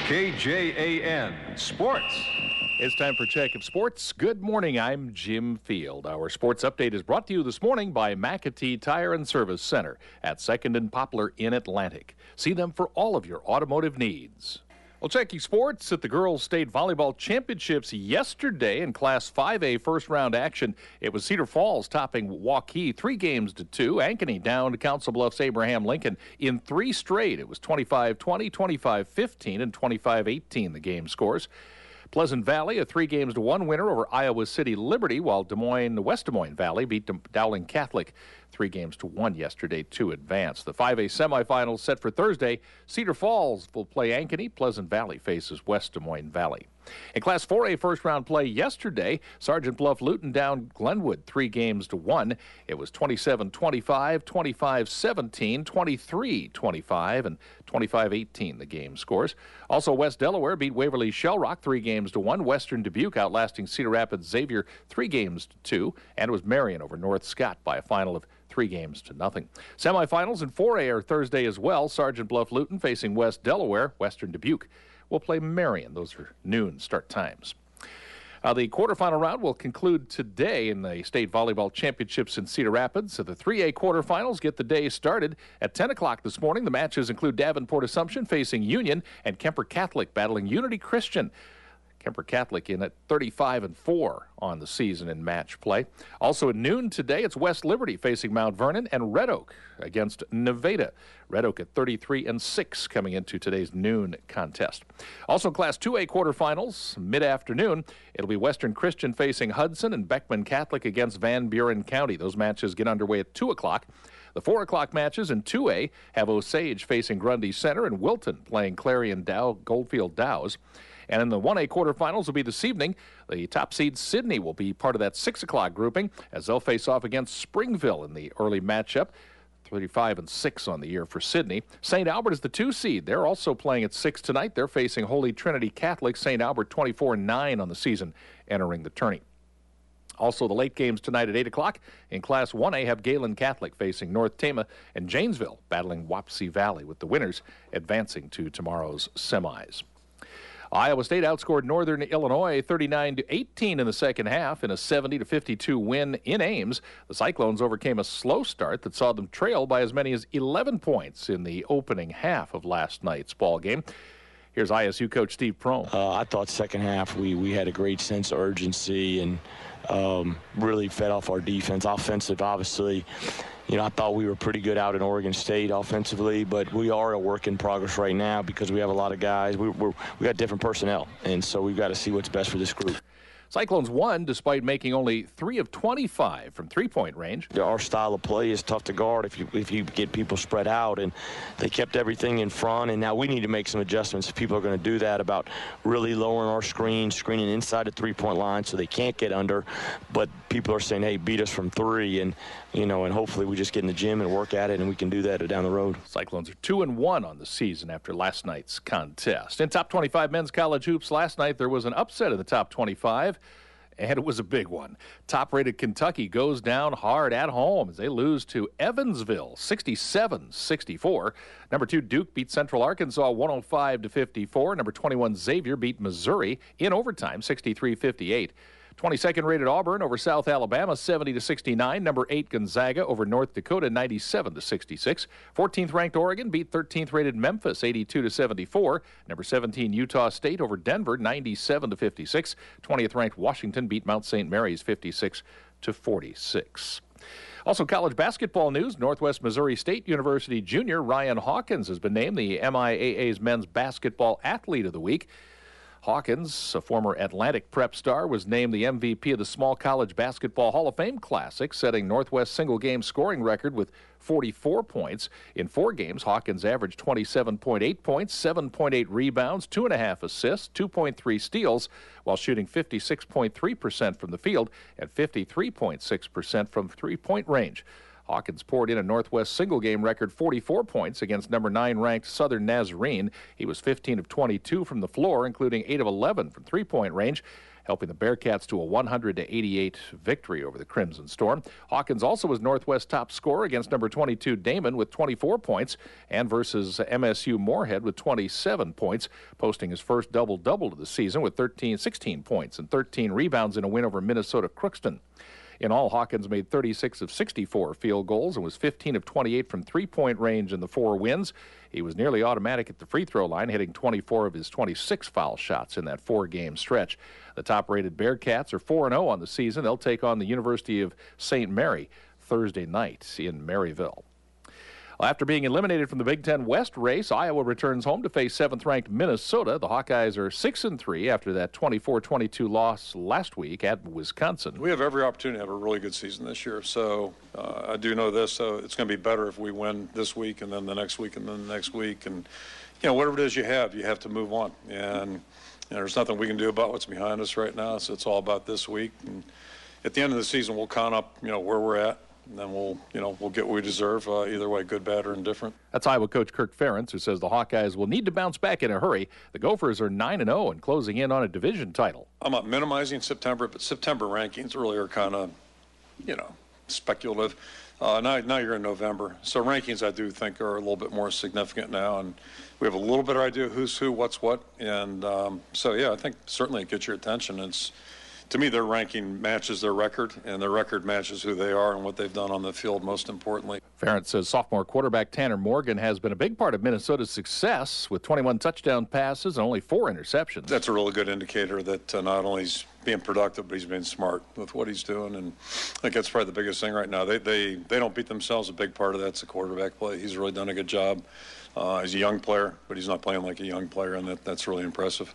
KJAN Sports. It's time for Check of Sports. Good morning, I'm Jim Field. Our sports update is brought to you this morning by McAtee Tire and Service Center at 2nd and Poplar in Atlantic. See them for all of your automotive needs. Well, checking sports at the Girls State Volleyball Championships yesterday in Class 5A first-round action. It was Cedar Falls topping Waukee 3-2. Ankeny down to Council Bluffs Abraham Lincoln in 3 straight. It was 25-20, 25-15, and 25-18 the game scores. Pleasant Valley, a 3-1 winner over Iowa City Liberty, while West Des Moines Valley beat Dowling Catholic 3-1 yesterday to advance. The 5A semifinals set for Thursday. Cedar Falls will play Ankeny. Pleasant Valley faces West Des Moines Valley. In Class 4A first-round play yesterday, Sergeant Bluff Luton down Glenwood 3-1. It was 27-25, 25-17, 23-25, and 25-18 the game scores. Also, West Delaware beat Waverly Shell Rock 3-1. Western Dubuque outlasting Cedar Rapids Xavier 3-2, and it was Marion over North Scott by a final of 3-0. Semifinals in 4A are Thursday as well. Sergeant Bluff Luton facing West Delaware. Western Dubuque will play Marion. Those are noon start times. The quarterfinal round will conclude today in the State Volleyball Championships in Cedar Rapids. So the 3A quarterfinals get the day started at 10 o'clock this morning. The matches include Davenport Assumption facing Union and Kemper Catholic battling Unity Christian. Kemper Catholic in at 35-4 on the season in match play. Also at noon today, it's West Liberty facing Mount Vernon and Red Oak against Nevada. Red Oak at 33-6 coming into today's noon contest. Also Class 2A quarterfinals, mid-afternoon, it'll be Western Christian facing Hudson and Beckman Catholic against Van Buren County. Those matches get underway at 2 o'clock. The 4 o'clock matches in 2A have Osage facing Grundy Center and Wilton playing Clarion Goldfield Dows. And in the 1A quarterfinals will be this evening. The top seed Sydney will be part of that 6 o'clock grouping as they'll face off against Springville in the early matchup. 35-6 on the year for Sydney. St. Albert is the 2 seed. They're also playing at 6 tonight. They're facing Holy Trinity Catholic. St. Albert 24-9 on the season entering the tourney. Also, the late games tonight at 8 o'clock. In Class 1A have Galen Catholic facing North Tama and Janesville battling Wapsie Valley, with the winners advancing to tomorrow's semis. Iowa State outscored Northern Illinois 39-18 in the second half in a 70-52 win in Ames. The Cyclones overcame a slow start that saw them trail by as many as 11 points in the opening half of last night's ball game. Here's ISU coach Steve Prohm. I thought second half we had a great sense of urgency and really fed off our defense. Offensive, obviously, I thought we were pretty good out in Oregon State offensively, but we are a work in progress right now because we have a lot of guys. We got different personnel, and so we've got to see what's best for this group. Cyclones won despite making only 3 of 25 from three-point range. Our style of play is tough to guard if you get people spread out, and they kept everything in front, and now we need to make some adjustments if people are going to do that, about really lowering our screening inside the three-point line so they can't get under, but people are saying, hey, beat us from 3, and and hopefully we just get in the gym and work at it, and we can do that down the road. Cyclones are 2-1 on the season after last night's contest. In top 25 men's college hoops last night, there was an upset in the top 25, and it was a big one. Top-rated Kentucky goes down hard at home as they lose to Evansville, 67-64. Number 2 Duke beat Central Arkansas 105-54. Number 21 Xavier beat Missouri in overtime, 63-58. 22nd rated Auburn over South Alabama 70-69. Number 8 Gonzaga over North Dakota 97-66. 14th ranked Oregon beat 13th rated Memphis 82-74. Number 17 Utah State over Denver 97-56. 20th ranked Washington beat Mount St. Mary's 56-46. Also, college basketball news. Northwest Missouri State University junior Ryan Hawkins has been named the MIAA's Men's Basketball Athlete of the Week. Hawkins, a former Atlantic prep star, was named the MVP of the Small College Basketball Hall of Fame Classic, setting Northwest's single-game scoring record with 44 points. In 4 games, Hawkins averaged 27.8 points, 7.8 rebounds, 2.5 assists, 2.3 steals, while shooting 56.3% from the field and 53.6% from three-point range. Hawkins poured in a Northwest single-game record 44 points against number 9 ranked Southern Nazarene. He was 15 of 22 from the floor, including 8 of 11 from three-point range, helping the Bearcats to a 100-88 victory over the Crimson Storm. Hawkins also was Northwest top scorer against number 22 Damon with 24 points and versus MSU Moorhead with 27 points, posting his first double-double of the season with 16 points and 13 rebounds in a win over Minnesota Crookston. In all, Hawkins made 36 of 64 field goals and was 15 of 28 from three-point range in the 4 wins. He was nearly automatic at the free throw line, hitting 24 of his 26 foul shots in that 4-game stretch. The top-rated Bearcats are 4-0 on the season. They'll take on the University of St. Mary Thursday night in Maryville. Well, after being eliminated from the Big Ten West race, Iowa returns home to face 7th-ranked Minnesota. The Hawkeyes are 6-3 after that 24-22 loss last week at Wisconsin. We have every opportunity to have a really good season this year. So I do know this. So it's going to be better if we win this week and then the next week and then the next week. And, whatever it is you have to move on. And there's nothing we can do about what's behind us right now. So it's all about this week. And at the end of the season, we'll count up, where we're at. And then we'll get what we deserve, either way, good, bad, or indifferent. That's Iowa coach Kirk Ferentz, who says the Hawkeyes will need to bounce back in a hurry. The Gophers are 9-0 and closing in on a division title. I'm not minimizing September, but September rankings really are kind of, speculative. Now you're in November. So rankings, I do think, are a little bit more significant now. And we have a little better idea who's who, what's what. And I think certainly it gets your attention. To me, their ranking matches their record, and their record matches who they are and what they've done on the field, most importantly. Ferentz says sophomore quarterback Tanner Morgan has been a big part of Minnesota's success with 21 touchdown passes and only 4 interceptions. That's a really good indicator that not only he's being productive, but he's being smart with what he's doing. And I think that's probably the biggest thing right now. They don't beat themselves. A big part of that's the quarterback play. He's really done a good job. He's a young player, but he's not playing like a young player, and that's really impressive.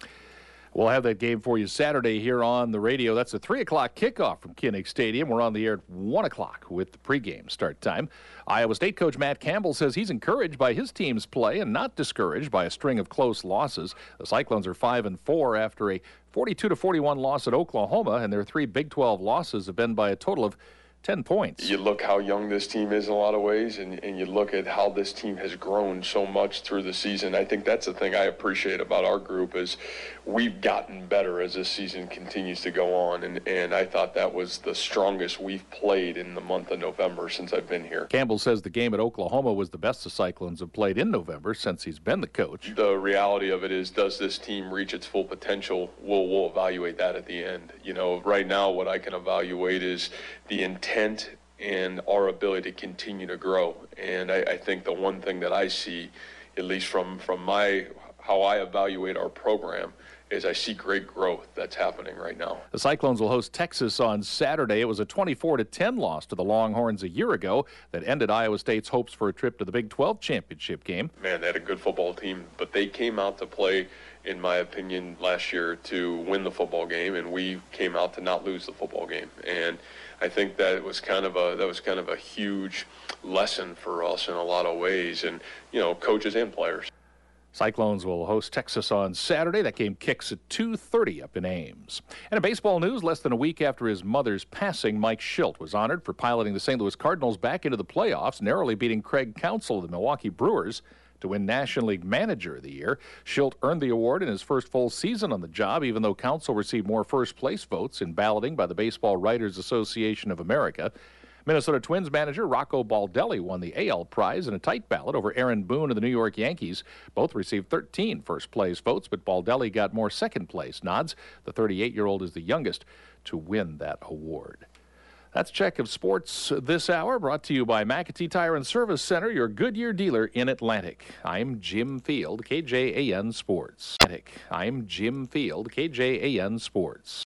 We'll have that game for you Saturday here on the radio. That's a 3 o'clock kickoff from Kinnick Stadium. We're on the air at 1 o'clock with the pregame start time. Iowa State coach Matt Campbell says he's encouraged by his team's play and not discouraged by a string of close losses. The Cyclones are 5-4 after a 42-41 loss at Oklahoma, and their 3 Big 12 losses have been by a total of 10 points. You look how young this team is in a lot of ways, and you look at how this team has grown so much through the season. I think that's the thing I appreciate about our group is we've gotten better as this season continues to go on, and I thought that was the strongest we've played in the month of November since I've been here. Campbell says the game at Oklahoma was the best the Cyclones have played in November since he's been the coach. The reality of it is, does this team reach its full potential? We'll evaluate that at the end. Right now what I can evaluate is the intent and our ability to continue to grow. And I think the one thing that I see, at least from how I evaluate our program, is I see great growth that's happening right now. The Cyclones will host Texas on Saturday. It was a 24-10 loss to the Longhorns a year ago that ended Iowa State's hopes for a trip to the Big 12 championship game. Man, they had a good football team, but they came out to play, in my opinion, last year to win the football game, and we came out to not lose the football game. And I think that was kind of a huge lesson for us in a lot of ways, and coaches and players. Cyclones will host Texas on Saturday. That game kicks at 2:30 up in Ames. And in baseball news, less than a week after his mother's passing, Mike Shildt was honored for piloting the St. Louis Cardinals back into the playoffs, narrowly beating Craig Counsell of the Milwaukee Brewers to win National League Manager of the Year. Shildt earned the award in his first full season on the job, even though Counsell received more first-place votes in balloting by the Baseball Writers Association of America. Minnesota Twins manager Rocco Baldelli won the AL prize in a tight ballot over Aaron Boone of the New York Yankees. Both received 13 first-place votes, but Baldelli got more second-place nods. The 38-year-old is the youngest to win that award. That's Check of Sports this hour, brought to you by McAtee Tire and Service Center, your Goodyear dealer in Atlantic. I'm Jim Field, KJAN Sports. I'm Jim Field, KJAN Sports.